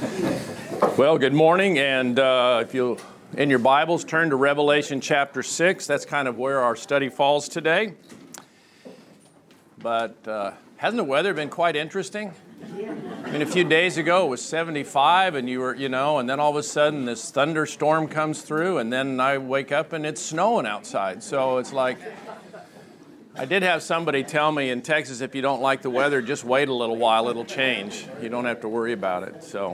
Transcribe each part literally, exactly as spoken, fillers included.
Well, good morning, and uh, if you in your Bibles turn to Revelation chapter six, that's kind of where our study falls today. But uh, hasn't the weather been quite interesting? I mean, a few days ago it was seventy-five, and you were, you know, and then all of a sudden this thunderstorm comes through, and then I wake up and it's snowing outside. So it's like, I did have somebody tell me in Texas, if you don't like the weather, just wait a little while, it'll change. You don't have to worry about it. So.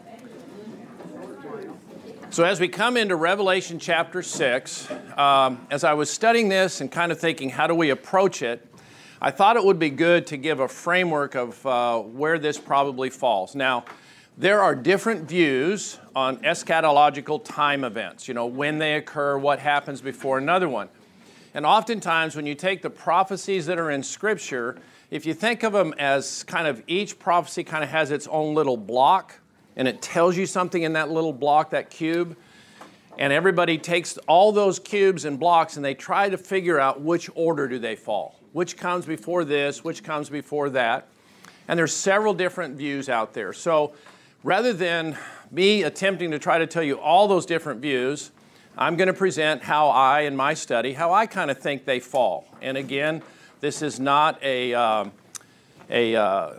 So as we come into Revelation chapter six, um, as I was studying this and kind of thinking, how do we approach it, I thought it would be good to give a framework of uh, where this probably falls. Now, there are different views on eschatological time events, you know, when they occur, what happens before another one. And oftentimes when you take the prophecies that are in Scripture, if you think of them as kind of each prophecy kind of has its own little block, and it tells you something in that little block, that cube. And everybody takes all those cubes and blocks and they try to figure out which order do they fall. Which comes before this, which comes before that. And there's several different views out there. So rather than me attempting to try to tell you all those different views, I'm going to present how I, in my study, how I kind of think they fall. And again, this is not a, um, a uh,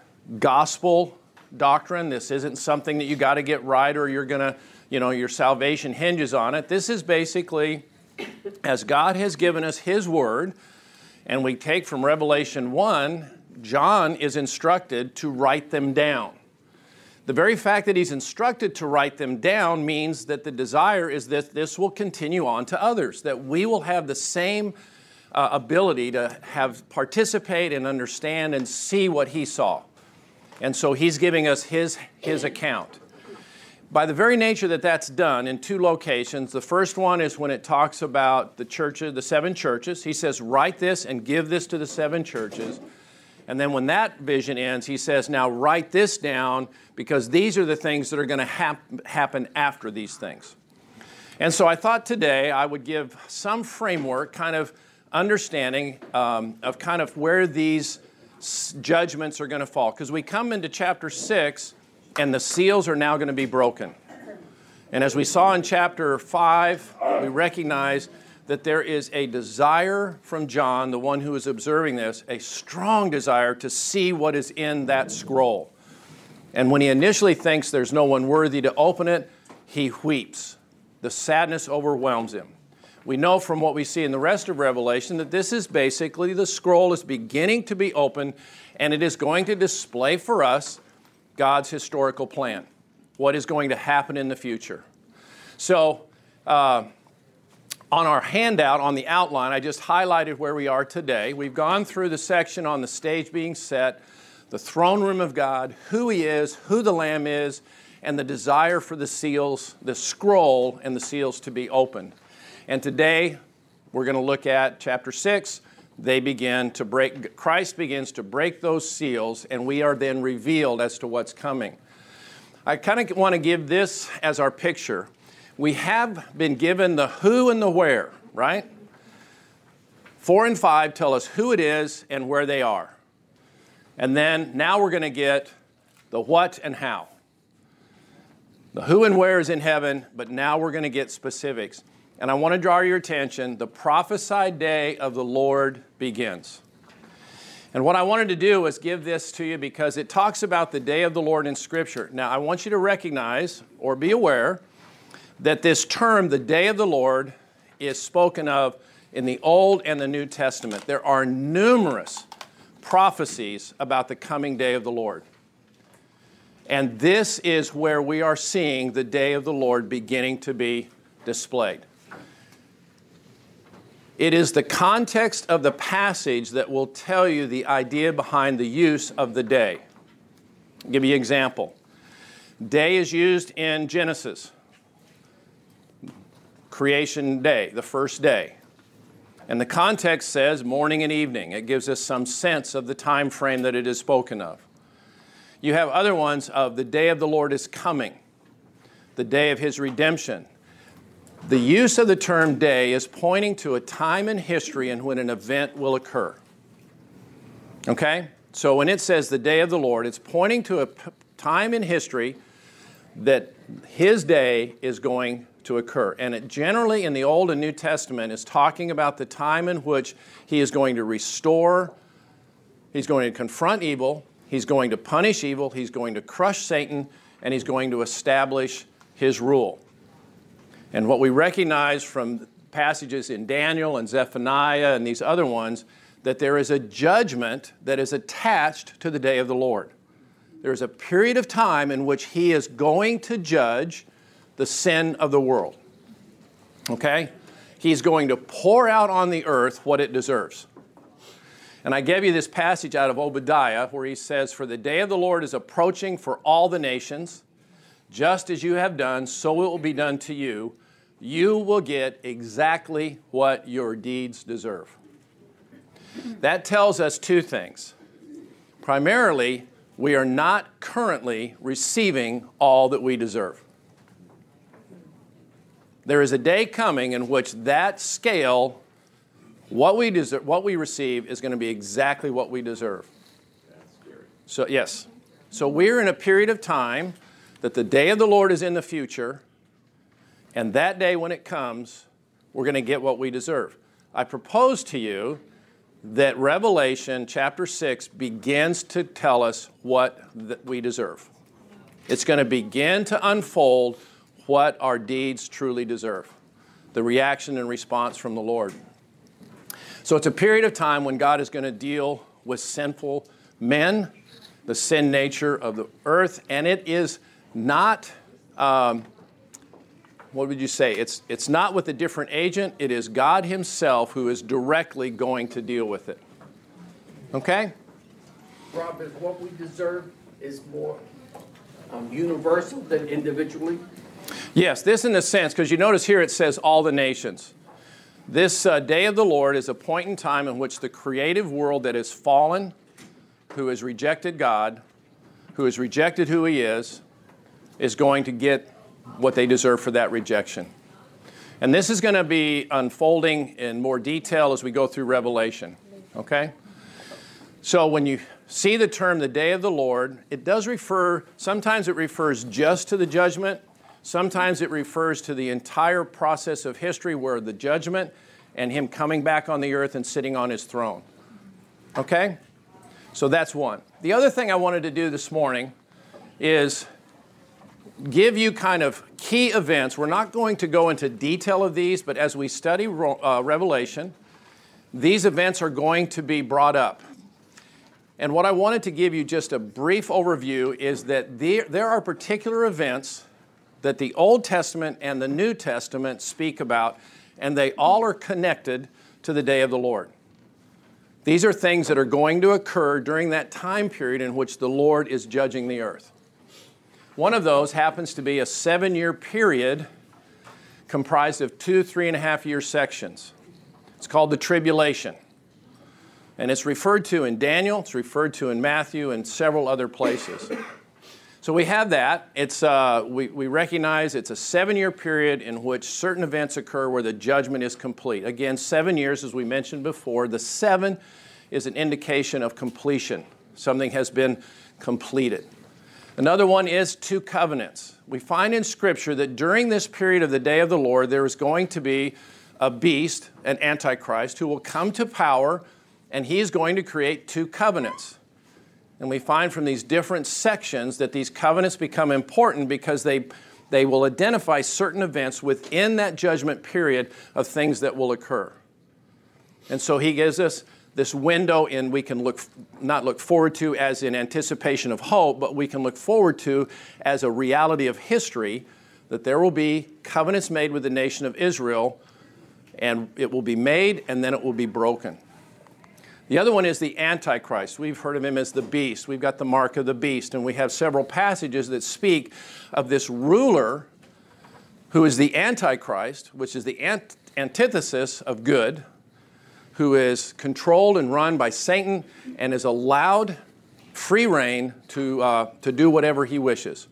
gospel doctrine. This isn't something that you got to get right or you're going to, you know, your salvation hinges on it. This is basically, as God has given us His Word, and we take from Revelation one, John is instructed to write them down. The very fact that he's instructed to write them down means that the desire is that this will continue on to others, that we will have the same uh, ability to have participate and understand and see what he saw. And so he's giving us his, his account. By the very nature that that's done in two locations, the first one is when it talks about the churches, the seven churches. He says, write this and give this to the seven churches. And then when that vision ends, he says, now write this down because these are the things that are going to hap- happen after these things. And so I thought today I would give some framework, kind of understanding um, of kind of where these judgments are going to fall. Because we come into chapter six, and the seals are now going to be broken. And as we saw in chapter five, we recognize that there is a desire from John, the one who is observing this, a strong desire to see what is in that scroll. And when he initially thinks there's no one worthy to open it, he weeps. The sadness overwhelms him. We know from what we see in the rest of Revelation that this is basically the scroll is beginning to be opened, and it is going to display for us God's historical plan, what is going to happen in the future. So uh, on our handout, on the outline, I just highlighted where we are today. We've gone through the section on the stage being set, the throne room of God, who He is, who the Lamb is, and the desire for the seals, the scroll and the seals to be opened. And today, we're going to look at chapter six. They begin to break, Christ begins to break those seals, and we are then revealed as to what's coming. I kind of want to give this as our picture. We have been given the who and the where, right? Four and five tell us who it is and where they are. And then now we're going to get the what and how. The who and where is in heaven, but now we're going to get specifics. And I want to draw your attention, the prophesied day of the Lord begins. And what I wanted to do was give this to you because it talks about the day of the Lord in Scripture. Now, I want you to recognize or be aware that this term, the day of the Lord, is spoken of in the Old and the New Testament. There are numerous prophecies about the coming day of the Lord. And this is where we are seeing the day of the Lord beginning to be displayed. It is the context of the passage that will tell you the idea behind the use of the day. I'll give you an example. Day is used in Genesis. Creation day, the first day. And the context says morning and evening. It gives us some sense of the time frame that it is spoken of. You have other ones of the day of the Lord is coming, the day of His redemption. The use of the term day is pointing to a time in history in when an event will occur. Okay? So when it says the day of the Lord, it's pointing to a p- time in history that his day is going to occur. And it generally in the Old and New Testament is talking about the time in which he is going to restore, he's going to confront evil, he's going to punish evil, he's going to crush Satan, and he's going to establish his rule. And what we recognize from passages in Daniel and Zephaniah and these other ones, that there is a judgment that is attached to the day of the Lord. There is a period of time in which he is going to judge the sin of the world. Okay? He's going to pour out on the earth what it deserves. And I gave you this passage out of Obadiah where he says, "For the day of the Lord is approaching for all the nations. Just as you have done, so it will be done to you. You will get exactly what your deeds deserve." That tells us two things. Primarily, we are not currently receiving all that we deserve. There is a day coming in which that scale, what we deserve, what we receive, is going to be exactly what we deserve. So, yes. So we're in a period of time that the day of the Lord is in the future, and that day when it comes, we're going to get what we deserve. I propose to you that Revelation chapter six begins to tell us what th- we deserve. It's going to begin to unfold what our deeds truly deserve, the reaction and response from the Lord. So it's a period of time when God is going to deal with sinful men, the sin nature of the earth, and it is not, um, what would you say? It's, it's not with a different agent. It is God himself who is directly going to deal with it. Okay? Rob, is what we deserve is more um, universal than individually? Yes, this in a sense, because you notice here it says all the nations. This uh, day of the Lord is a point in time in which the creative world that is fallen, who has rejected God, who has rejected who he is, is going to get what they deserve for that rejection. And this is going to be unfolding in more detail as we go through Revelation. Okay? So when you see the term the day of the Lord, it does refer, sometimes it refers just to the judgment. Sometimes it refers to the entire process of history where the judgment and him coming back on the earth and sitting on his throne. Okay? So that's one. The other thing I wanted to do this morning is give you kind of key events. We're not going to go into detail of these, but as we study uh, Revelation, these events are going to be brought up. And what I wanted to give you just a brief overview is that there, there are particular events that the Old Testament and the New Testament speak about, and they all are connected to the day of the Lord. These are things that are going to occur during that time period in which the Lord is judging the earth. One of those happens to be a seven-year period comprised of two, three and a half year sections. It's called the tribulation. And it's referred to in Daniel, it's referred to in Matthew, and several other places. So we have that. It's uh, we, we recognize it's a seven-year period in which certain events occur where the judgment is complete. Again, seven years, as we mentioned before. The seven is an indication of completion. Something has been completed. Another one is two covenants. We find in Scripture that during this period of the day of the Lord, there is going to be a beast, an antichrist, who will come to power, and he is going to create two covenants. And we find from these different sections that these covenants become important because they, they will identify certain events within that judgment period of things that will occur. And so he gives us this window in we can look not look forward to as in anticipation of hope, but we can look forward to as a reality of history that there will be covenants made with the nation of Israel, and it will be made and then it will be broken. The other one is the Antichrist. We've heard of him as the beast. We've got the mark of the beast, and we have several passages that speak of this ruler who is the Antichrist, which is the ant- antithesis of good, who is controlled and run by Satan and is allowed free rein to, uh, to do whatever he wishes.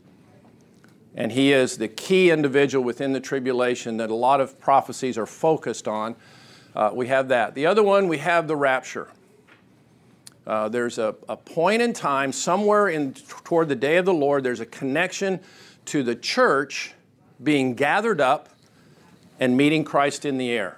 And he is the key individual within the tribulation that a lot of prophecies are focused on. Uh, we have that. The other one, we have the rapture. Uh, there's a, a point in time, somewhere in toward the day of the Lord, there's a connection to the church being gathered up and meeting Christ in the air.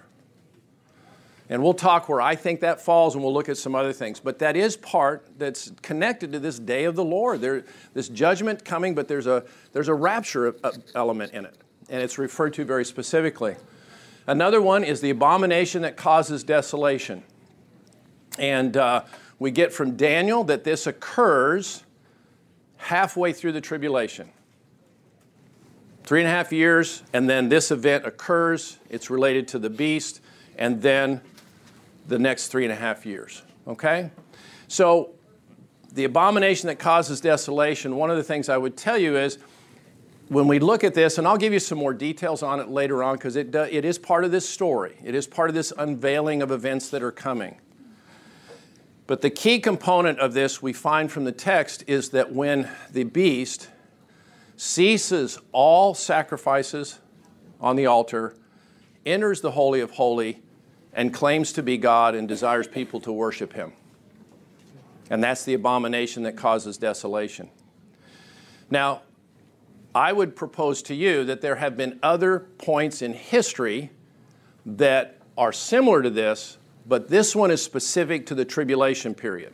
And we'll talk where I think that falls, and we'll look at some other things. But that is part that's connected to this day of the Lord. There, this judgment coming, but there's a, there's a rapture element in it. And it's referred to very specifically. Another one is the abomination that causes desolation. And uh, we get from Daniel that this occurs halfway through the tribulation. Three and a half years, and then this event occurs. It's related to the beast, and then the next three and a half years. Okay? So, the abomination that causes desolation, one of the things I would tell you is, when we look at this, and I'll give you some more details on it later on, because it, do, it is part of this story. It is part of this unveiling of events that are coming. But the key component of this we find from the text is that when the beast ceases all sacrifices on the altar, enters the Holy of Holies, and claims to be God and desires people to worship him. And that's the abomination that causes desolation. Now, I would propose to you that there have been other points in history that are similar to this, but this one is specific to the tribulation period.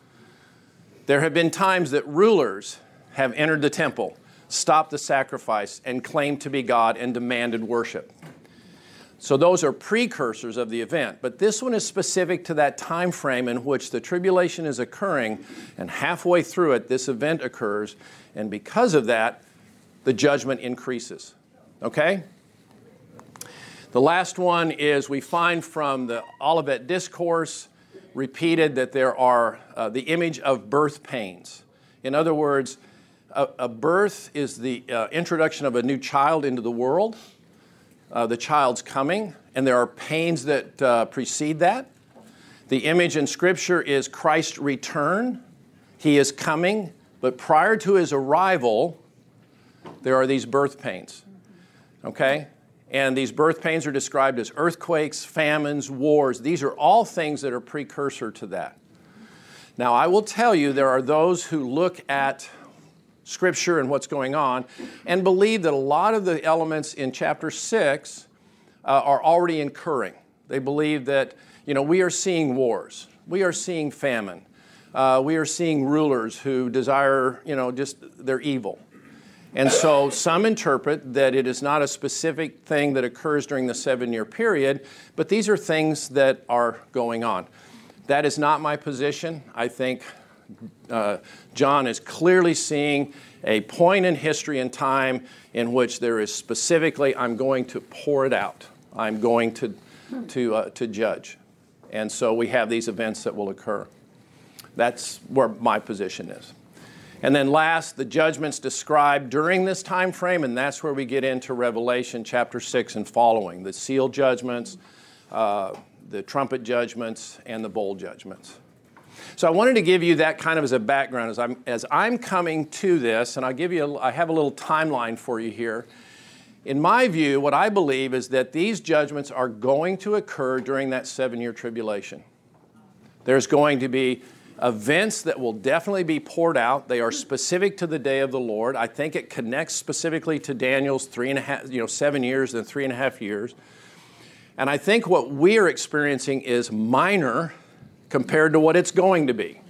There have been times that rulers have entered the temple, stopped the sacrifice, and claimed to be God and demanded worship. So those are precursors of the event. But this one is specific to that time frame in which the tribulation is occurring, and halfway through it, this event occurs, and because of that, the judgment increases. Okay? The last one is we find from the Olivet Discourse repeated that there are uh, the image of birth pains. In other words, a, a birth is the uh, introduction of a new child into the world. Uh, the child's coming, and there are pains that uh, precede that. The image in Scripture is Christ's return. He is coming, but prior to his arrival, there are these birth pains. Okay? And these birth pains are described as earthquakes, famines, wars. These are all things that are precursor to that. Now, I will tell you, there are those who look at Scripture and what's going on and believe that a lot of the elements in chapter six uh, are already occurring. They believe that, you know, we are seeing wars. We are seeing famine. Uh, we are seeing rulers who desire, you know, just they're evil. And so some interpret that it is not a specific thing that occurs during the seven-year period, but these are things that are going on. That is not my position. I think uh, John is clearly seeing a point in history and time in which there is specifically, I'm going to pour it out. I'm going to, to, uh, to judge. And so we have these events that will occur. That's where my position is. And then last, the judgments described during this time frame, and that's where we get into Revelation chapter six and following, the seal judgments, uh, the trumpet judgments, and the bowl judgments. So I wanted to give you that kind of as a background as I'm, as I'm coming to this, and I'll give you a, I have a little timeline for you here. In my view, what I believe is that these judgments are going to occur during that seven-year tribulation. There's going to be events that will definitely be poured out. They are specific to the day of the Lord. I think it connects specifically to Daniel's three and a half, you know, seven years and three and a half years. And I think what we are experiencing is minor compared to what it's going to be.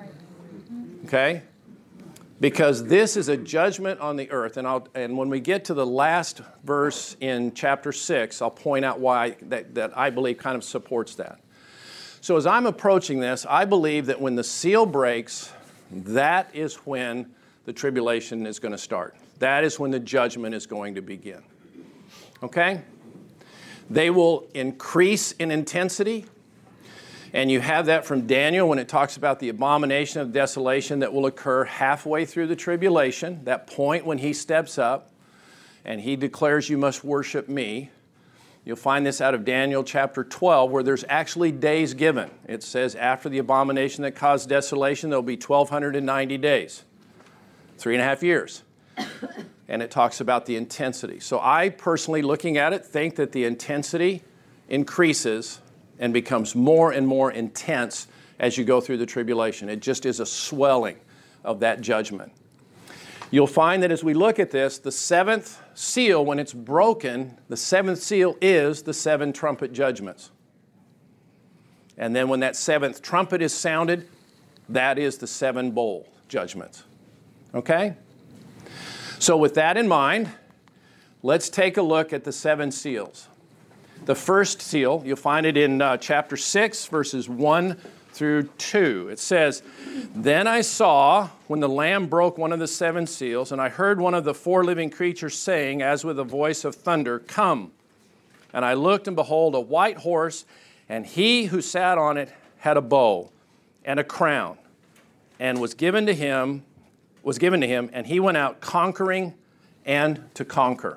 Okay? Because this is a judgment on the earth. And I'll, and when we get to the last verse in chapter six, I'll point out why that, that I believe kind of supports that. So as I'm approaching this, I believe that when the seal breaks, that is when the tribulation is going to start. That is when the judgment is going to begin. Okay? They will increase in intensity. And you have that from Daniel when it talks about the abomination of desolation that will occur halfway through the tribulation, that point when he steps up and he declares, you must worship me. You'll find this out of Daniel chapter twelve, where there's actually days given. It says after the abomination that caused desolation, there'll be twelve ninety days, three and a half years. And it talks about the intensity. So I personally, looking at it, think that the intensity increases and becomes more and more intense as you go through the tribulation. It just is a swelling of that judgment. You'll find that as we look at this, the seventh seal, when it's broken, the seventh seal is the seven trumpet judgments. And then when that seventh trumpet is sounded, that is the seven bowl judgments. Okay? So with that in mind, let's take a look at the seven seals. The first seal, you'll find it in uh, chapter six, verses one through two. It says, "Then I saw when the Lamb broke one of the seven seals, and I heard one of the four living creatures saying, as with a voice of thunder, 'Come.' And I looked, and behold, a white horse, and he who sat on it had a bow and a crown, and was given to him, was given to him, and he went out conquering and to conquer."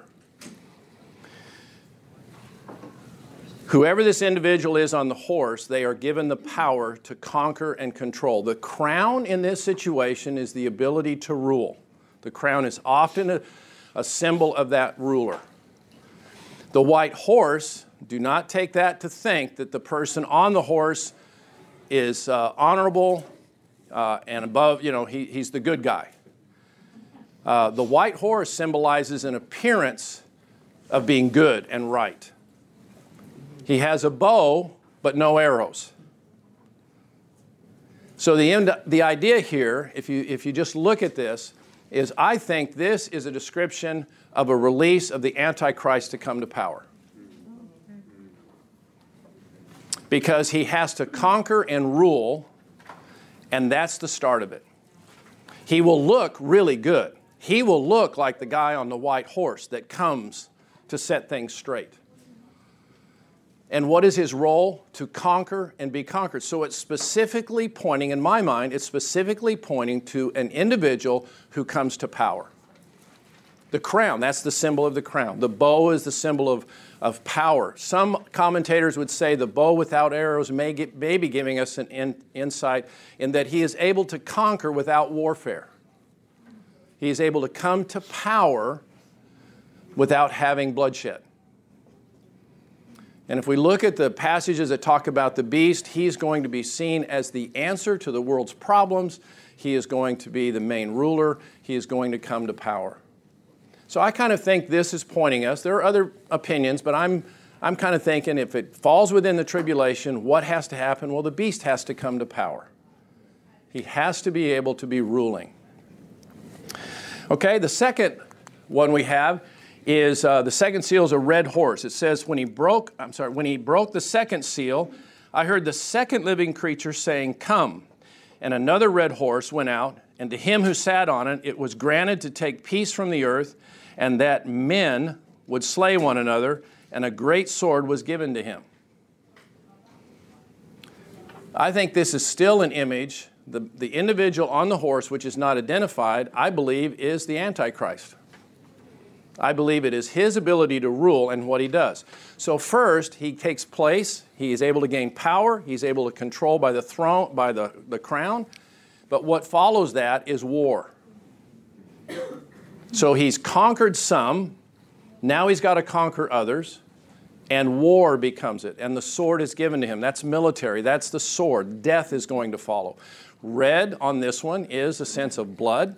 Whoever this individual is on the horse, they are given the power to conquer and control. The crown in this situation is the ability to rule. The crown is often a, a symbol of that ruler. The white horse, do not take that to think that the person on the horse is uh, honorable uh, and above, you know, he, he's the good guy. Uh, the white horse symbolizes an appearance of being good and right. He has a bow, but no arrows. So the, end, the idea here, if you, if you just look at this, is I think this is a description of a release of the Antichrist to come to power. Because he has to conquer and rule, and that's the start of it. He will look really good. He will look like the guy on the white horse that comes to set things straight. And what is his role? To conquer and be conquered. So it's specifically pointing, in my mind, it's specifically pointing to an individual who comes to power. The crown, that's the symbol of the crown. The bow is the symbol of, of power. Some commentators would say the bow without arrows may, get, may be giving us an in, insight in that he is able to conquer without warfare. He is able to come to power without having bloodshed. And if we look at the passages that talk about the beast, he's going to be seen as the answer to the world's problems. He is going to be the main ruler. He is going to come to power. So I kind of think this is pointing us. There are other opinions, but I'm, I'm kind of thinking if it falls within the tribulation, what has to happen? Well, the beast has to come to power. He has to be able to be ruling. Okay, the second one we have is uh, the second seal is a red horse. It says when he broke, I'm sorry, when he broke the second seal, I heard the second living creature saying, "Come." And another red horse went out, and to him who sat on it, it was granted to take peace from the earth, and that men would slay one another, and a great sword was given to him. I think this is still an image. The, the individual on the horse, which is not identified, I believe is the Antichrist. I believe it is his ability to rule and what he does. So first, he takes place. He is able to gain power. He's able to control by the throne, by the, the crown. But what follows that is war. So he's conquered some. Now he's got to conquer others. And war becomes it. And the sword is given to him. That's military. That's the sword. Death is going to follow. Red on this one is a sense of blood.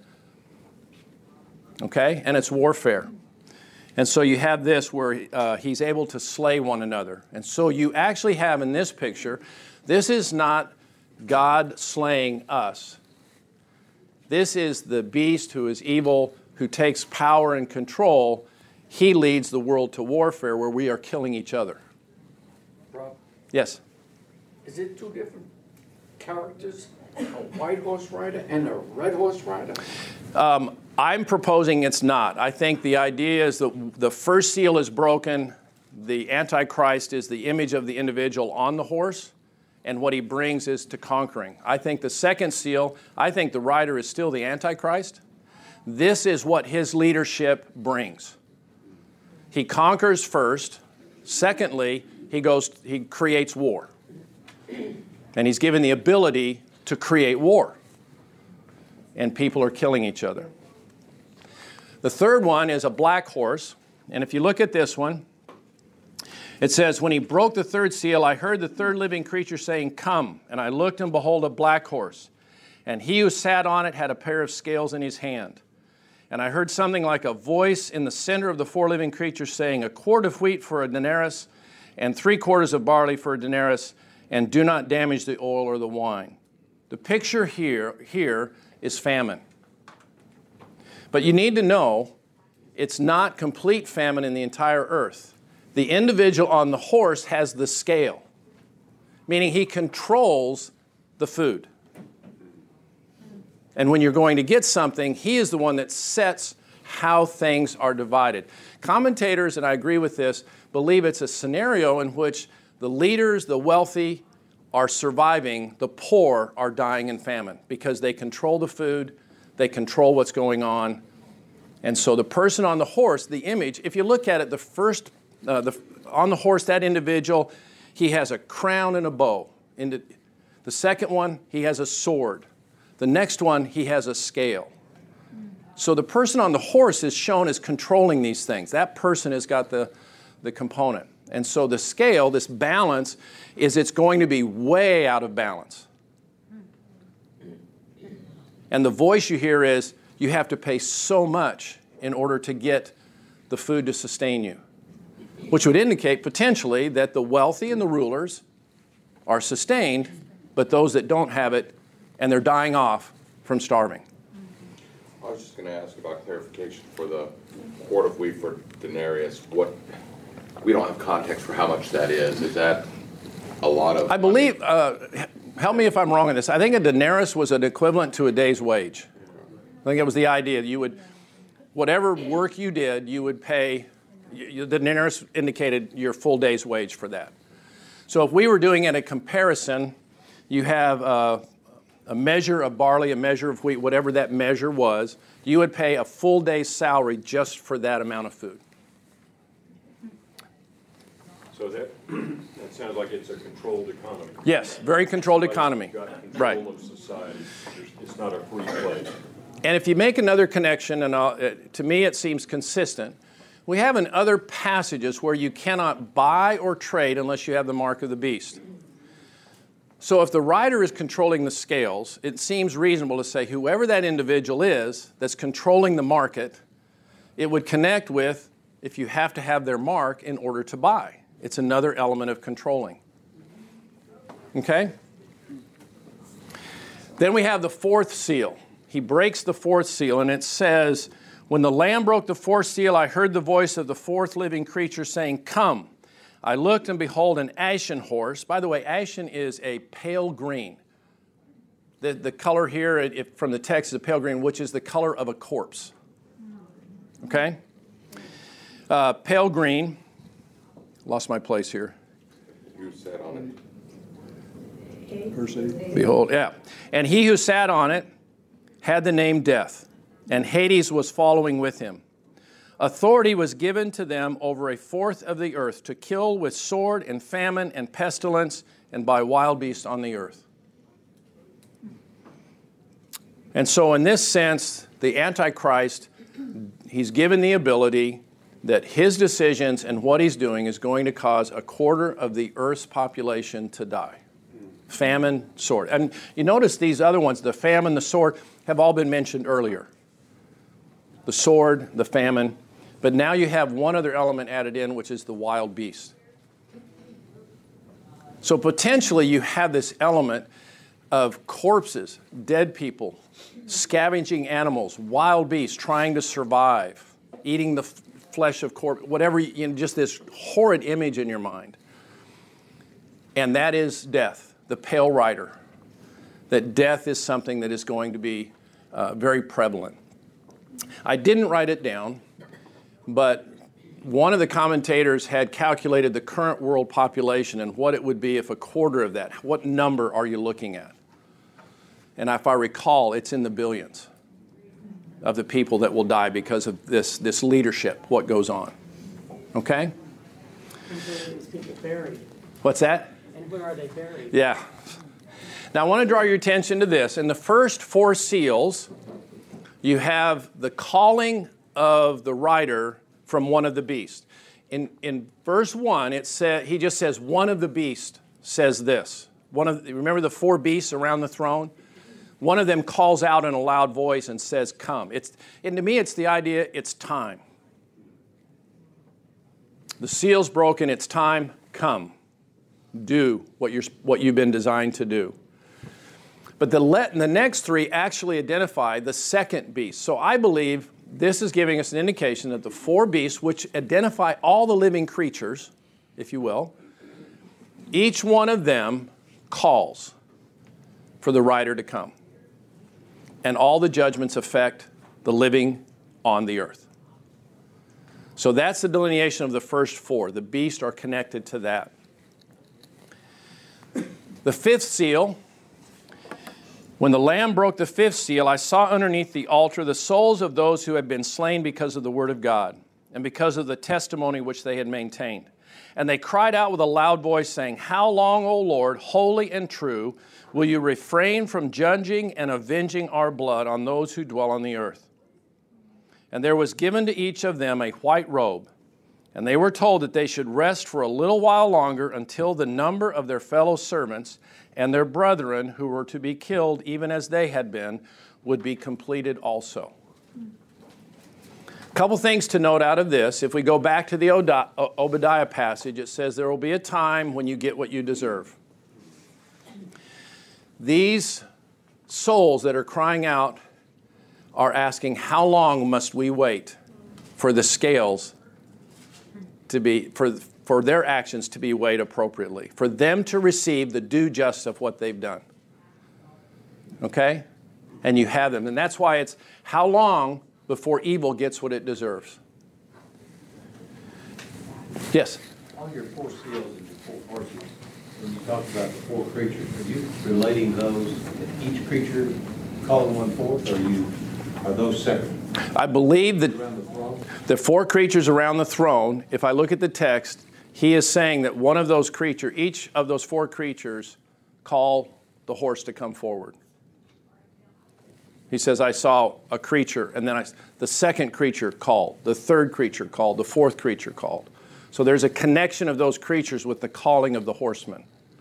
Okay? And it's warfare. And so you have this where uh, he's able to slay one another. And so you actually have in this picture, this is not God slaying us. This is the beast who is evil, who takes power and control. He leads the world to warfare where we are killing each other. Rob? Yes? Is it two different characters? A white horse rider and a red horse rider? Um, I'm proposing it's not. I think the idea is that the first seal is broken. The Antichrist is the image of the individual on the horse, and what he brings is to conquering. I think the second seal, I think the rider is still the Antichrist. This is what his leadership brings. He conquers first. Secondly, he goes, he creates war. And he's given the ability to create war. And people are killing each other. The third one is a black horse. And if you look at this one, It says, when he broke the third seal, I heard the third living creature saying, come. And I looked, and behold, a black horse. And he who sat on it had a pair of scales in his hand. And I heard something like a voice in the center of the four living creatures saying, a quart of wheat for a denarius, and three quarters of barley for a denarius, and do not damage the oil or the wine. The picture here, here is famine. But you need to know it's not complete famine in the entire earth. The individual on the horse has the scale, meaning he controls the food. And when you're going to get something, he is the one that sets how things are divided. Commentators, and I agree with this, believe it's a scenario in which the leaders, the wealthy, are surviving, the poor are dying in famine because they control the food, they control what's going on. And so the person on the horse, the image, if you look at it, the first, uh, the, on the horse, that individual, he has a crown and a bow. In the, the second one, he has a sword. The next one, he has a scale. So the person on the horse is shown as controlling these things. That person has got the, the component. And so the scale, this balance, is it's going to be way out of balance. And the voice you hear is, you have to pay so much in order to get the food to sustain you, which would indicate potentially that the wealthy and the rulers are sustained, but those that don't have it, and they're dying off from starving. I was just going to ask about clarification for the quart of wheat for denarius. What, we don't have context for how much that is. Is that a lot of... I believe, uh, help me if I'm wrong on this, I think a denarius was an equivalent to a day's wage. I think it was the idea that you would, whatever work you did, you would pay, you, the denarius indicated your full day's wage for that. So if we were doing it a comparison, you have uh, a measure of barley, a measure of wheat, whatever that measure was, you would pay a full day's salary just for that amount of food. So that, that sounds like it's a controlled economy. Yes, very controlled economy. You've got control Right. of society. It's not a free place. And if you make another connection, and I'll, uh, to me it seems consistent, we have in other passages where you cannot buy or trade unless you have the mark of the beast. So if the rider is controlling the scales, it seems reasonable to say whoever that individual is that's controlling the market, it would connect with if you have to have their mark in order to buy. It's another element of controlling. Okay? Then we have the fourth seal. He breaks the fourth seal, and it says, when the Lamb broke the fourth seal, I heard the voice of the fourth living creature saying, come. I looked, and behold, an ashen horse. By the way, ashen is a pale green. The, the color here it, from the text is a pale green, which is the color of a corpse. Okay? Uh, pale green. Lost my place here. You sat on Percy. Behold, yeah. And he who sat on it had the name Death, and Hades was following with him. Authority was given to them over a fourth of the earth to kill with sword and famine and pestilence and by wild beasts on the earth. And so in this sense, the Antichrist, he's given the ability that his decisions and what he's doing is going to cause a quarter of the earth's population to die. Famine, sword. And you notice these other ones, the famine, the sword, have all been mentioned earlier. The sword, the famine. But now you have one other element added in, which is the wild beast. So potentially you have this element of corpses, dead people, scavenging animals, wild beasts trying to survive, eating the f- flesh of corpse, whatever, you know, just this horrid image in your mind. And that is death, the pale rider. That death is something that is going to be uh, very prevalent. I didn't write it down, but one of the commentators had calculated the current world population and what it would be if a quarter of that, what number are you looking at? And if I recall, it's in the billions of the people that will die because of this, this leadership, what goes on. Okay? And where are these people buried? What's that? And where are they buried? Yeah. Now I want to draw your attention to this. In the first four seals, you have the calling of the rider from one of the beasts. In, in verse one, it said, he just says, one of the beasts says this. One of, remember the four beasts around the throne? One of them calls out in a loud voice and says, come. It's, and to me, it's the idea, it's time. The seal's broken, it's time, come. Do what, you're, what you've been designed to do. But the, let, the next three actually identify the second beast. So I believe this is giving us an indication that the four beasts, which identify all the living creatures, if you will, each one of them calls for the rider to come. And all the judgments affect the living on the earth. So that's the delineation of the first four. The beasts are connected to that. The fifth seal, when the Lamb broke the fifth seal, I saw underneath the altar the souls of those who had been slain because of the word of God and because of the testimony which they had maintained. And they cried out with a loud voice, saying, how long, O Lord, holy and true, will you refrain from judging and avenging our blood on those who dwell on the earth? And there was given to each of them a white robe, and they were told that they should rest for a little while longer until the number of their fellow servants and their brethren who were to be killed, even as they had been, would be completed also. A couple things to note out of this. If we go back to the Obadiah passage, it says there will be a time when you get what you deserve. These souls that are crying out are asking, how long must we wait for the scales to be, for, for their actions to be weighed appropriately, for them to receive the due justice of what they've done? Okay? And you have them. And that's why it's how long before evil gets what it deserves. Yes? On your four seals and your four horses, when you talk about the four creatures, are you relating those, each creature calling one forth, or are you, are those separate? I believe that Around the throne? the four creatures around the throne, if I look at the text, he is saying that one of those creatures, each of those four creatures, call the horse to come forward. He says, I saw a creature, and then I, the second creature called, the third creature called, the fourth creature called. So there's a connection of those creatures with the calling of the horseman.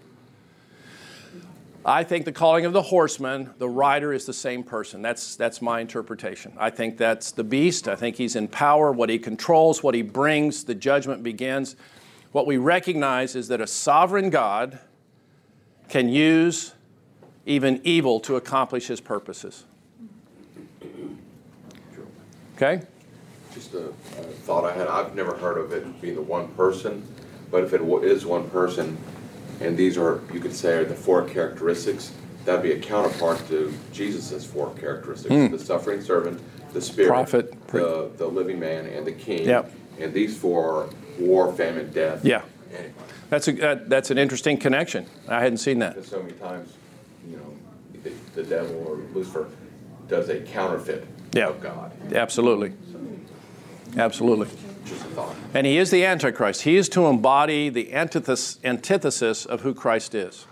I think the calling of the horseman, the rider is the same person. That's, that's my interpretation. I think that's the beast. I think he's in power. What he controls, what he brings, the judgment begins. What we recognize is that a sovereign God can use even evil to accomplish his purposes. Okay? Just a, a thought I had, I've never heard of it being the one person, but if it wa- is one person, and these are, you could say, are the four characteristics, that'd be a counterpart to Jesus' four characteristics. Mm. The suffering servant, the spirit, Prophet, the, the living man, and the king. Yep. And these four are war, famine, death. Yeah. Anyway, That's, a, that, that's an interesting connection. I hadn't seen that. because so many times, you know, the, the devil or Lucifer does a counterfeit Yeah. of God. Absolutely. Absolutely. Just a thought. And he is the Antichrist. He is to embody the antithesis, antithesis of who Christ is.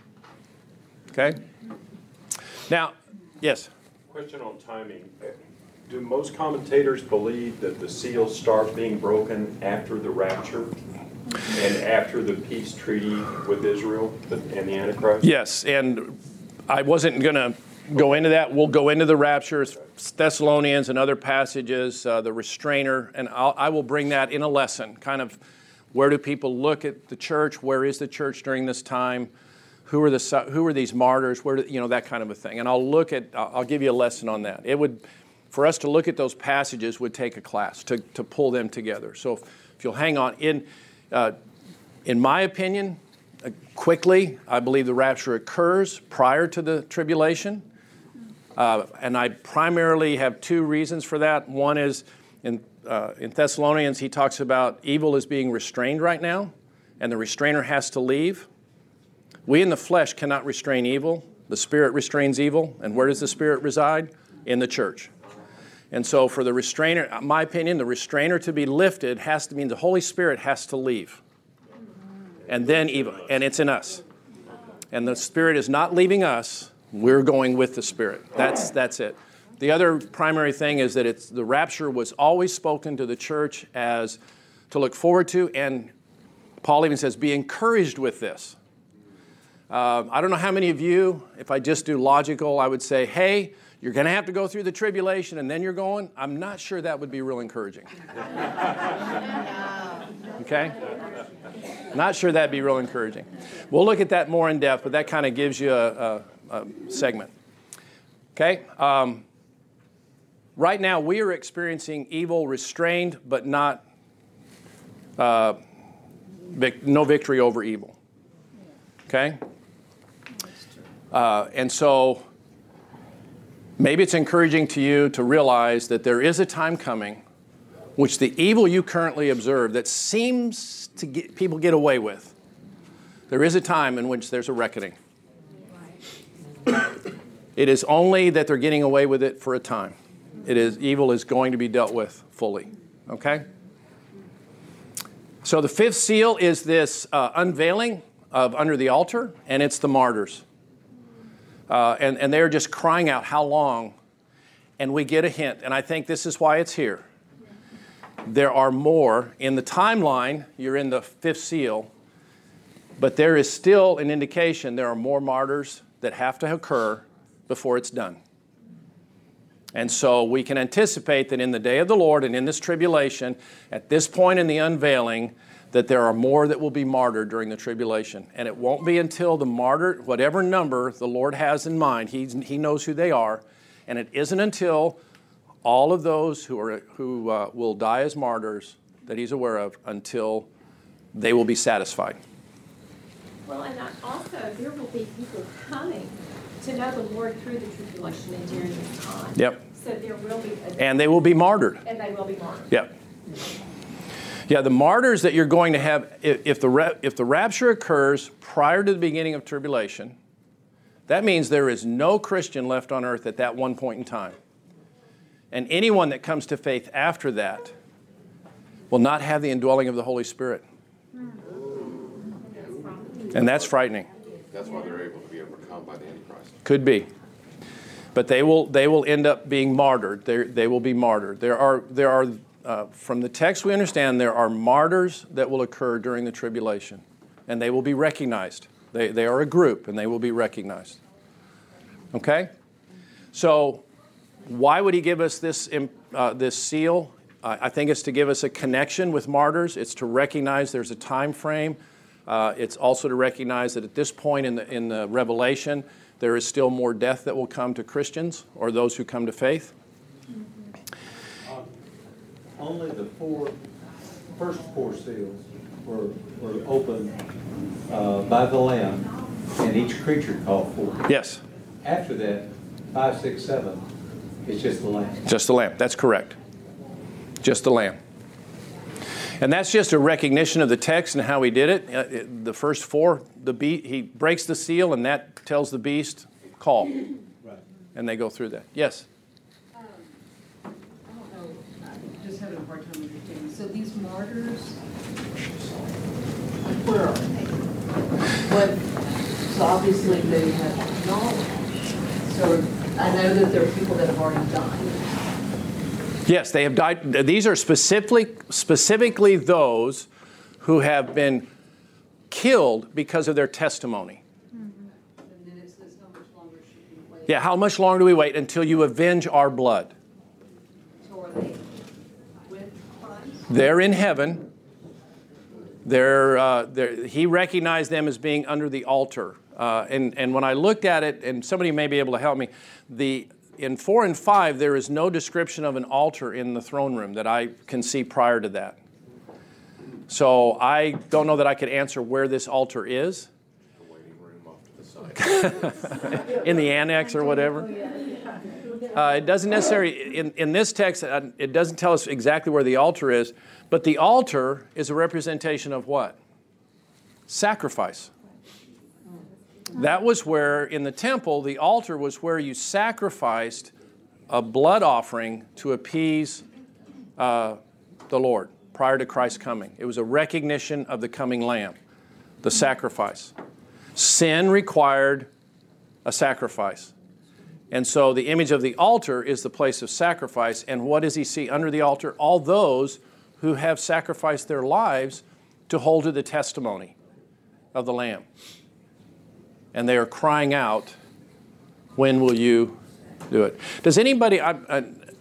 Okay? Now, yes? Question on timing. Do most commentators believe that the seals start being broken after the rapture and after the peace treaty with Israel and the Antichrist? Yes, and I wasn't going to go into that. We'll go into the rapture, Thessalonians and other passages, uh, the restrainer, and I'll, I will bring that in a lesson, kind of where do people look at the church, where is the church during this time, who are the who are these martyrs, where do, you know, that kind of a thing. And I'll look at, I'll give you a lesson on that. It would, for us to look at those passages would take a class to, to pull them together. So if, if you'll hang on, in, uh, in my opinion, uh, quickly, I believe the rapture occurs prior to the tribulation. Uh, and I primarily have two reasons for that. One is in, uh, in Thessalonians, he talks about evil is being restrained right now, and the restrainer has to leave. We in the flesh cannot restrain evil. The Spirit restrains evil. And where does the Spirit reside? In the church. And so for the restrainer, in my opinion, the restrainer to be lifted has to mean the Holy Spirit has to leave. And then evil, and it's in us. And the Spirit is not leaving us. We're going with the Spirit. That's that's it. The other primary thing is that it's the rapture was always spoken to the church as to look forward to, and Paul even says, be encouraged with this. Uh, I don't know how many of you, if I just do logical, I would say, hey, you're going to have to go through the tribulation and then you're going. I'm not sure that would be real encouraging. Okay? Not sure that'd be real encouraging. We'll look at that more in depth, but that kind of gives you a, a, a segment. Okay? Um, right now, we are experiencing evil restrained, but not uh, vic- no victory over evil. Okay? Uh, and so maybe it's encouraging to you to realize that there is a time coming which the evil you currently observe that seems to get, people get away with, there is a time in which there's a reckoning. It is only that they're getting away with it for a time. It is evil is going to be dealt with fully. Okay? So the fifth seal is this uh, unveiling of under the altar, and it's the martyrs. Uh, and, and they're just crying out, how long? And we get a hint, and I think this is why it's here. There are more. In the timeline, you're in the fifth seal, but there is still an indication there are more martyrs that have to occur before it's done. And so we can anticipate that in the day of the Lord and in this tribulation, at this point in the unveiling, that there are more that will be martyred during the tribulation. And it won't be until the martyr, whatever number the Lord has in mind, He, he knows who they are, and it isn't until all of those who are who uh, will die as martyrs that He's aware of until they will be satisfied. Well, and also there will be people coming to know the Lord through the tribulation and during this time. Yep. So there will be... A, and they will be martyred. And they will be martyred. Yep. Yeah, the martyrs that you're going to have, if, if, the, if the rapture occurs prior to the beginning of tribulation, that means there is no Christian left on earth at that one point in time. And anyone that comes to faith after that will not have the indwelling of the Holy Spirit. And that's frightening. That's why they're able to be overcome by the Antichrist. Could be. But they will they will end up being martyred. They they will be martyred. There are there are uh, from the text we understand there are martyrs that will occur during the tribulation, and they will be recognized. They they are a group, and they will be recognized. Okay? So why would He give us this uh, this seal? Uh, I think it's to give us a connection with martyrs. It's to recognize there's a time frame. Uh, it's also to recognize that at this point in the in the Revelation, there is still more death that will come to Christians or those who come to faith. Um, only the four first four seals were were opened uh, by the Lamb, and each creature called forth. Yes. After that, five, six, seven, it's just the Lamb. Just the Lamb. That's correct. Just the Lamb. And that's just a recognition of the text and how He did it. Uh, it the first four, the be- He breaks the seal, and that tells the beast, call. Right. And they go through that. Yes? Um, I don't know, I'm just having a hard time understanding. So these martyrs, like, where are they? What, so obviously they have knowledge. So I know that there are people that have already died. Yes, they have died. These are specifically specifically those who have been killed because of their testimony. And then it says how much longer should we wait? Yeah, how much longer do we wait until you avenge our blood? So are they with Christ? They're in heaven. They're, uh, they're, he recognized them as being under the altar. Uh, and, and when I looked at it, and somebody may be able to help me, the in four and five, there is no description of an altar in the throne room that I can see prior to that. So I don't know that I could answer where this altar is. The waiting room off to the side. In the annex or whatever. Uh, it doesn't necessarily, in, in this text, uh, it doesn't tell us exactly where the altar is, but the altar is a representation of what? Sacrifice. That was where, in the temple, the altar was where you sacrificed a blood offering to appease uh, the Lord prior to Christ's coming. It was a recognition of the coming Lamb, the sacrifice. Sin required a sacrifice. And so the image of the altar is the place of sacrifice. And what does He see under the altar? All those who have sacrificed their lives to hold to the testimony of the Lamb. And they are crying out, when will you do it? Does anybody, I, I,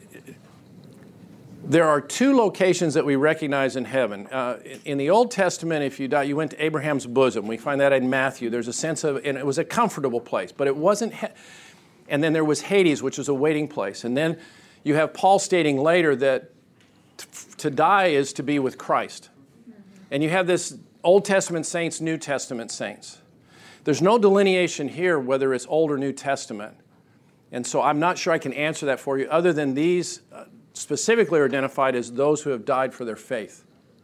there are two locations that we recognize in heaven. Uh, in, in the Old Testament, if you die, you went to Abraham's bosom. We find that in Matthew. There's a sense of, and it was a comfortable place, but it wasn't, he- and then there was Hades, which was a waiting place. And then you have Paul stating later that t- to die is to be with Christ. And you have this Old Testament saints, New Testament saints. There's no delineation here whether it's Old or New Testament. And so I'm not sure I can answer that for you, other than these uh, specifically are identified as those who have died for their faith.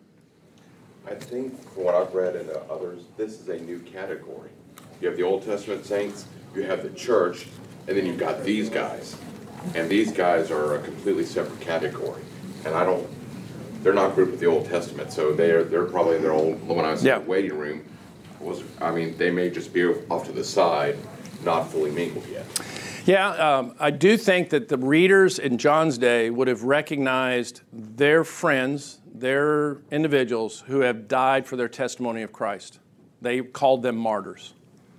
I think from what I've read and uh, others, this is a new category. You have the Old Testament saints, you have the church, and then you've got these guys. And these guys are a completely separate category. And I don't, they're not grouped with the Old Testament, so they're they're probably in their old, when I was Yeah. in the waiting room, was, I mean, they may just be off to the side, not fully mingled yet. Yeah, um, I do think that the readers in John's day would have recognized their friends, their individuals who have died for their testimony of Christ. They called them martyrs.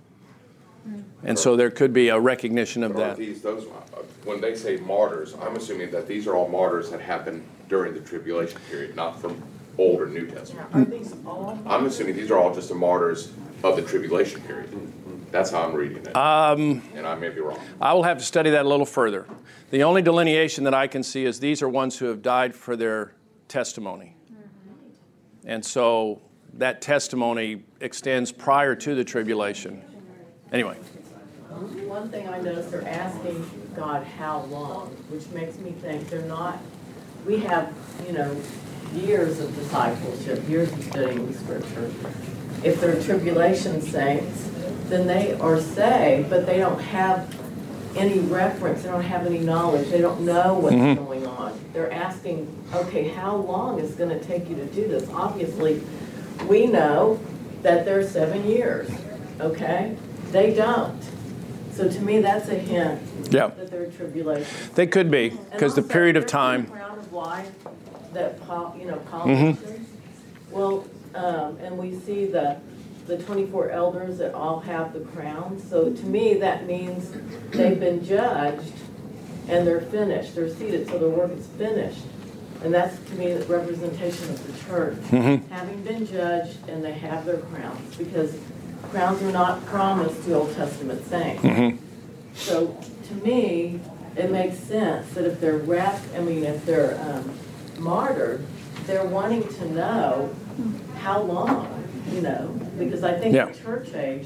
And so there could be a recognition of But aren't that. these, those, uh, when they say martyrs, I'm assuming that these are all martyrs that happened during the tribulation period, not from Old or New Testament. Are these all? I'm assuming these are all just the martyrs of the tribulation period. That's how I'm reading it. Um, and I may be wrong. I will have to study that a little further. The only delineation that I can see is these are ones who have died for their testimony. And so that testimony extends prior to the tribulation. Anyway. One thing I noticed, they're asking God how long, which makes me think they're not, we have, you know, years of discipleship, years of studying the scripture. If they're tribulation saints, then they are saved, but they don't have any reference, they don't have any knowledge, they don't know what's mm-hmm. going on. They're asking, okay, how long is it going to take you to do this? Obviously, we know that there's seven years, okay? They don't. So to me, that's a hint yeah. that they're tribulation. They could be, because the period of time. Crown of life that Paul, you know, Paul mm-hmm. mentioned. Well, um, and we see the the twenty-four elders that all have the crown. So to me, that means they've been judged and they're finished. They're seated, so their work is finished. And that's, to me, the representation of the church. Mm-hmm. Having been judged and they have their crowns, because crowns are not promised to Old Testament saints. Mm-hmm. So to me, it makes sense that if they're wrapped, I mean, if they're um, martyred, they're wanting to know how long. You know, because I think yeah. the church age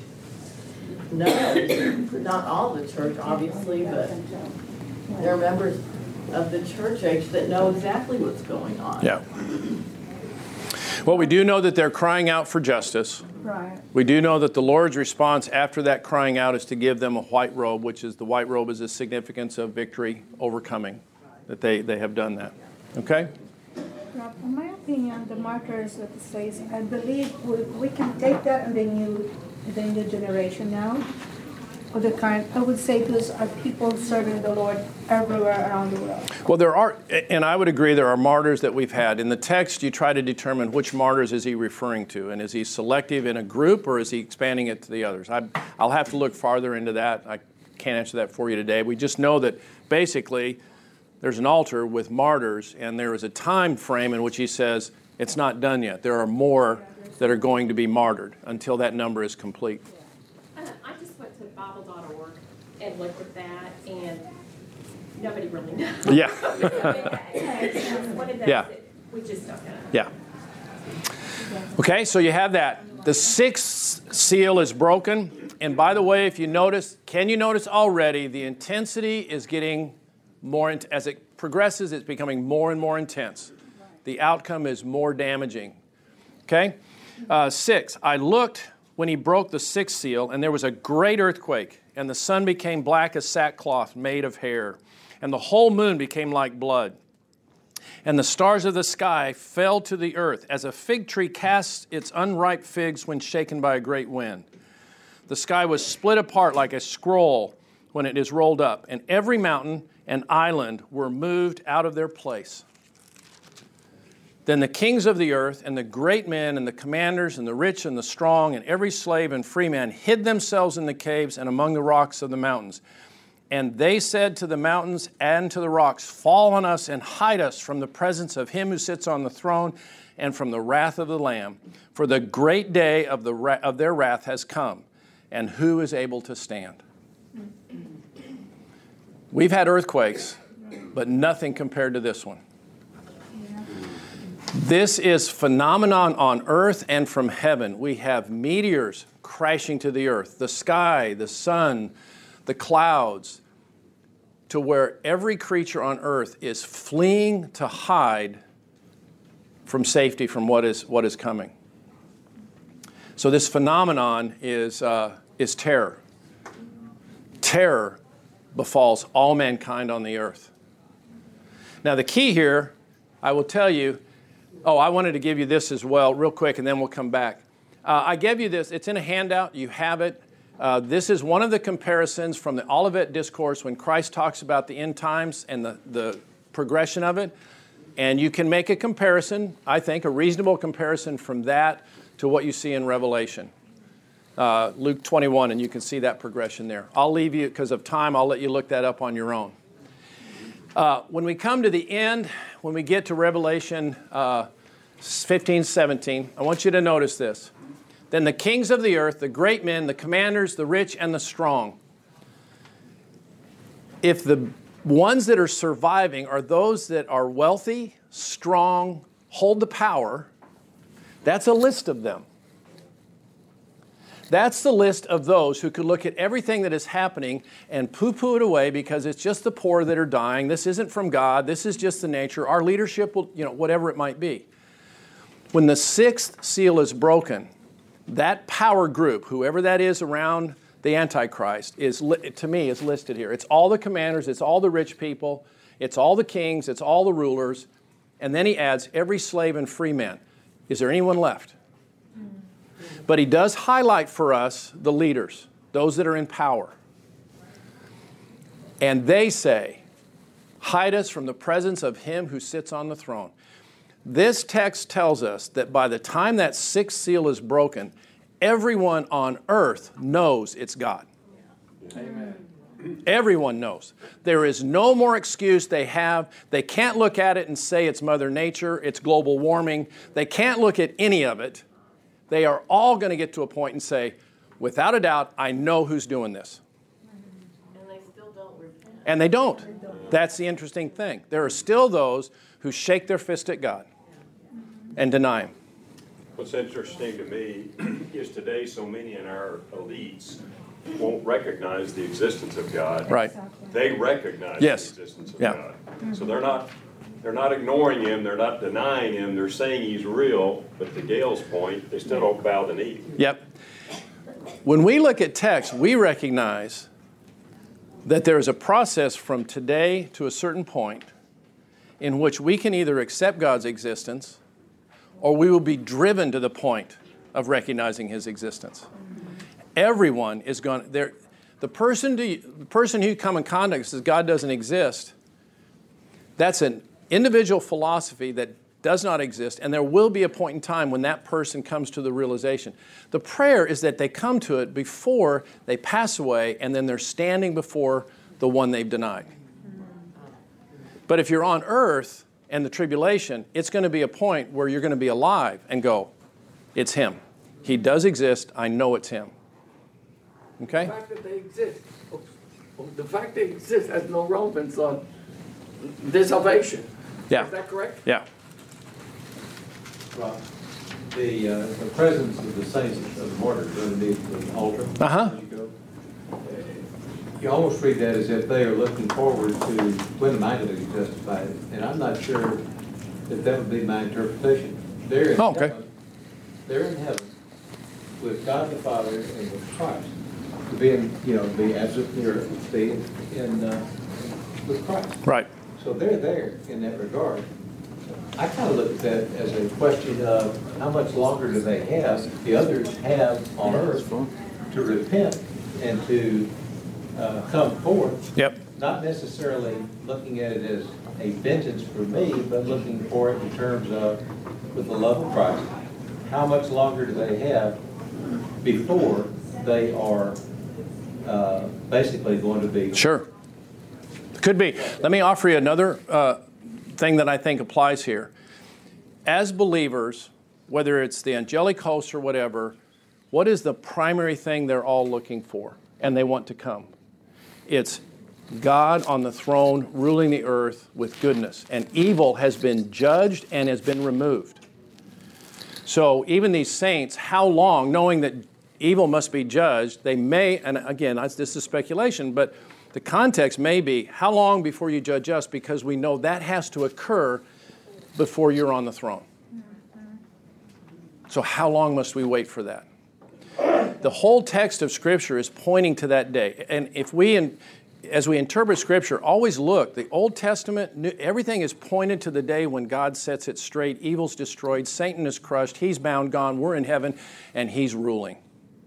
knows, not all the church, obviously, but there are members of the church age that know exactly what's going on. Yeah. Well, we do know that they're crying out for justice. Right. We do know that the Lord's response after that crying out is to give them a white robe, which is the white robe is a significance of victory, overcoming, that they, they have done that. Okay? In my opinion, the martyrs that it says, I believe we, we can take that in the new, the new generation now, or the current. I would say those are people serving the Lord everywhere around the world. Well, there are, and I would agree, there are martyrs that we've had. In the text, you try to determine which martyrs is he referring to, and is he selective in a group, or is he expanding it to the others? I, I'll have to look farther into that. I can't answer that for you today. We just know that basically there's an altar with martyrs, and there is a time frame in which he says it's not done yet. There are more that are going to be martyred until that number is complete. Uh, I just went to Bible dot org and looked at that, and nobody really knows. Yeah. It's one of those Yeah. that we just don't know. Yeah. Okay, so you have that. The sixth seal is broken. And by the way, if you notice, can you notice already the intensity is getting more, as it progresses, it's becoming more and more intense. The outcome is more damaging. Okay? Uh, six, I looked when he broke the sixth seal, and there was a great earthquake, and the sun became black as sackcloth made of hair, and the whole moon became like blood. And the stars of the sky fell to the earth, as a fig tree casts its unripe figs when shaken by a great wind. The sky was split apart like a scroll when it is rolled up, and every mountain and island were moved out of their place. Then the kings of the earth and the great men and the commanders and the rich and the strong and every slave and free man hid themselves in the caves and among the rocks of the mountains. And they said to the mountains and to the rocks, fall on us and hide us from the presence of him who sits on the throne and from the wrath of the Lamb. For the great day of, the ra- of their wrath has come, and who is able to stand? We've had earthquakes, but nothing compared to this one. This is phenomenon on earth and from heaven. We have meteors crashing to the earth, the sky, the sun, the clouds, to where every creature on earth is fleeing to hide from safety from what is what is coming. So this phenomenon is uh, is terror. Terror befalls all mankind on the earth. Now the key here, I will tell you. Oh, I wanted to give you this as well, real quick, and then we'll come back. Uh, I gave you this. It's in a handout. You have it. Uh, this is one of the comparisons from the Olivet Discourse when Christ talks about the end times and the, the progression of it. And you can make a comparison, I think, a reasonable comparison from that to what you see in Revelation. Uh, Luke twenty-one, and you can see that progression there. I'll leave you, because of time, I'll let you look that up on your own. Uh, when we come to the end, when we get to Revelation uh, fifteen, seventeen, I want you to notice this. Then the kings of the earth, the great men, the commanders, the rich, and the strong. If the ones that are surviving are those that are wealthy, strong, hold the power, that's a list of them. That's the list of those who could look at everything that is happening and poo-poo it away because it's just the poor that are dying. This isn't from God. This is just the nature. Our leadership will, you know, whatever it might be. When the sixth seal is broken, that power group, whoever that is around the Antichrist, is to me is listed here. It's all the commanders. It's all the rich people. It's all the kings. It's all the rulers. And then he adds every slave and free man. Is there anyone left? But he does highlight for us the leaders, those that are in power. And they say, hide us from the presence of him who sits on the throne. This text tells us that by the time that sixth seal is broken, everyone on earth knows it's God. Amen. Everyone knows. There is no more excuse they have. They can't look at it and say it's Mother Nature, it's global warming. They can't look at any of it. They are all going to get to a point and say, without a doubt, I know who's doing this. And they still don't repent. And they don't. That's the interesting thing. There are still those who shake their fist at God and deny him. What's interesting to me is today so many in our elites won't recognize the existence of God. Right. They recognize Yes. the existence of Yeah. God. So they're not they're not ignoring him, they're not denying him, they're saying he's real, but to Gail's point, they still don't bow the knee. Yep. When we look at text, we recognize that there is a process from today to a certain point in which we can either accept God's existence or we will be driven to the point of recognizing his existence. Everyone is going there. The person, to, the person who come in contact says God doesn't exist, that's an individual philosophy that does not exist, and there will be a point in time when that person comes to the realization. The prayer is that they come to it before they pass away, and then they're standing before the one they've denied. But if you're on earth and the tribulation, it's going to be a point where you're going to be alive and go, it's him. He does exist. I know it's him. Okay? The fact that they exist, the fact they exist has no relevance on their salvation. Yeah. Is that correct? Yeah. Right. The, uh, the presence of the saints of the martyrs underneath the altar. Uh-huh. as you go, uh, You almost read that as if they are looking forward to when am I going to be justified? And I'm not sure that that would be my interpretation. They're in Oh, okay. heaven. They're in heaven with God the Father and with Christ. To be in, you know, be absent from the earth, be in, uh, with Christ. Right. So they're there in that regard. I kind of look at that as a question of how much longer do they have, the others have on earth, to repent and to uh, come forth. Yep. Not necessarily looking at it as a vengeance for me, but looking for it in terms of, with the love of Christ, how much longer do they have before they are uh, basically going to be... Sure. Could be. Let me offer you another uh, thing that I think applies here. As believers, whether it's the angelic host or whatever, what is the primary thing they're all looking for and they want to come? It's God on the throne ruling the earth with goodness. And evil has been judged and has been removed. So even these saints, how long, knowing that evil must be judged, they may, and again, this is speculation, but the context may be, how long before you judge us? Because we know that has to occur before you're on the throne. So how long must we wait for that? The whole text of Scripture is pointing to that day. And if we, in, as we interpret Scripture, always look, the Old Testament, everything is pointed to the day when God sets it straight, evil's destroyed, Satan is crushed, he's bound, gone, we're in heaven, and he's ruling.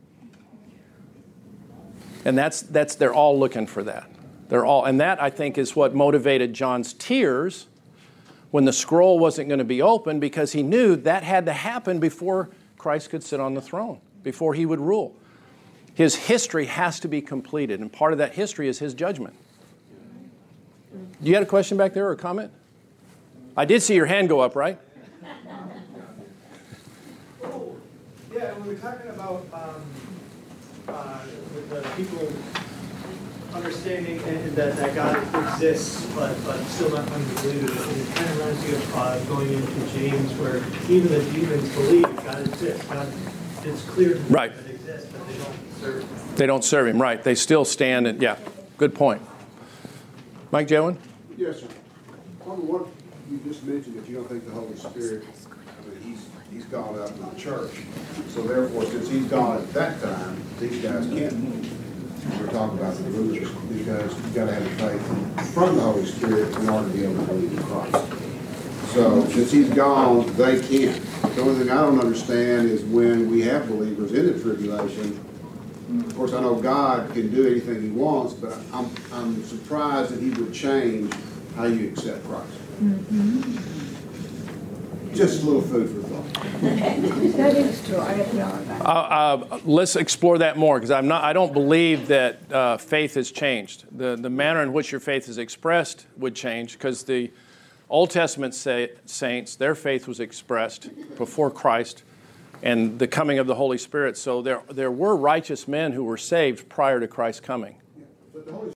And that's, that's they're all looking for that. They're all, and that, I think, is what motivated John's tears when the scroll wasn't going to be opened, because he knew that had to happen before Christ could sit on the throne, before he would rule. His history has to be completed, and part of that history is his judgment. You had a question back there or a comment? I did see your hand go up, right? Yeah, when we're talking about um, uh, with the people understanding and that, that God exists, but, but still not coming to believe it, it kind of reminds me of uh, going into James, where even the demons believe God exists. God, it's clear to them right. that it exists, but they don't serve him. They don't serve him, right. They still stand, and yeah, good point. Mike Jewin? Yes, sir. On what you just mentioned, that you don't think the Holy Spirit, I mean, he's, he's gone out to the church. So therefore, since he's gone at that time, these guys can't. We're talking about the believers, because you've got to have faith from the Holy Spirit in order to be able to believe in Christ. So since he's gone, they can't. The only thing I don't understand is when we have believers in the tribulation. Of course, I know God can do anything he wants, but I'm, I'm surprised that he would change how you accept Christ. Mm-hmm. Just a little food for thought. That is true. I agree on that. Uh, uh, let's explore that more, because I'm not. I don't believe that uh, faith has changed. The the manner in which your faith is expressed would change, because the Old Testament say, saints, their faith was expressed before Christ and the coming of the Holy Spirit. So there there were righteous men who were saved prior to Christ's coming.